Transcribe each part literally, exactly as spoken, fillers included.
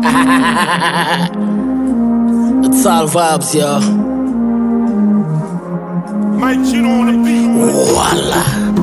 It's all vibes, yo. Mike Chino on the beat. Voila.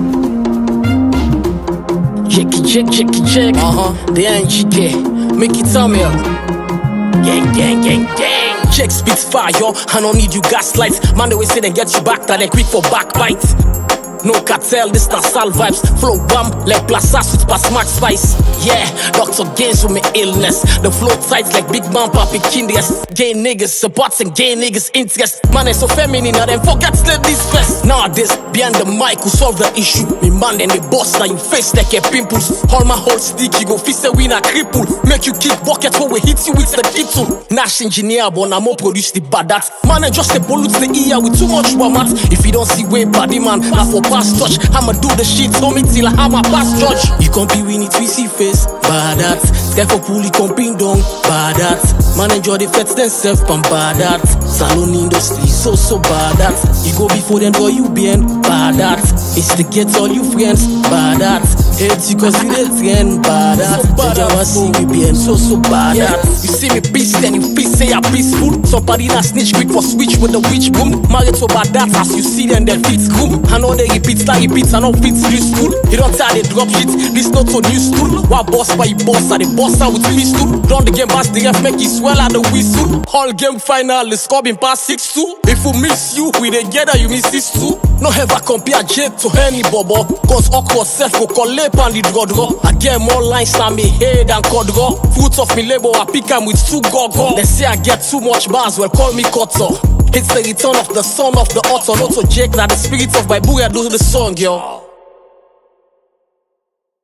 Checky, check, checky, check. Uh-huh. The N G K. Make it tell me up. Gang, gang, gang, gang. Check spits fire, yo. I don't need you gaslights. Man, they always say they get you back, that they quick for backbite. No cartel, this not sal vibes. Flow bomb, like plaza with past max spice. Yeah, Doctor Gains with me illness. The flow tight like Big Man Papi Kindias. Gay niggas supporting gay niggas interest. Man, it's so feminine, now then forget to this first. Nowadays, behind the mic, who solve the issue. Me man, then the boss, now you face like a pimples. All my whole stick, you go fist a win a cripple. Make you kick bucket when we hit you with the kittle. Nash engineer, but I'm more produce the bad that. Man, I just the pollute the ear with too much format. If you don't see way body man, now for pass touch. I'ma do the shit, so me till I have my pass judge. You can't be winning twisty face, bad that. Therefore pull it comping down, bad that. Man enjoy the feds themselves, and bad that. Salon industry, so so bad that. You go before them go you bien, bad that. It's to get all you friends, bad that. Hate you cause you the trend, bad that. Java see me bien, so so bad that. You see me beast and you feel say I'm peaceful. Somebody that snitch quick for switch with the witch boom. Married so bad that as you see them they fit school. I know they repeat like repeats and all fits useful. You don't tell they drop shit, this not so new school. Why boss by boss and the boss out with pistol. Run the game past the ref make it swell at the whistle. All game final the score been past six two. If we miss you, we together you miss this too. No ever compare J to any bobo. Cause awkward self go collect on the draw draw. I get more lines than me head and codro. Fruits of me label I pick them with two go-go. They say I get too much bars, well call me cutter. It's the return of the son of the author. Not so Jake, that the spirit of my booyah do the song, yo.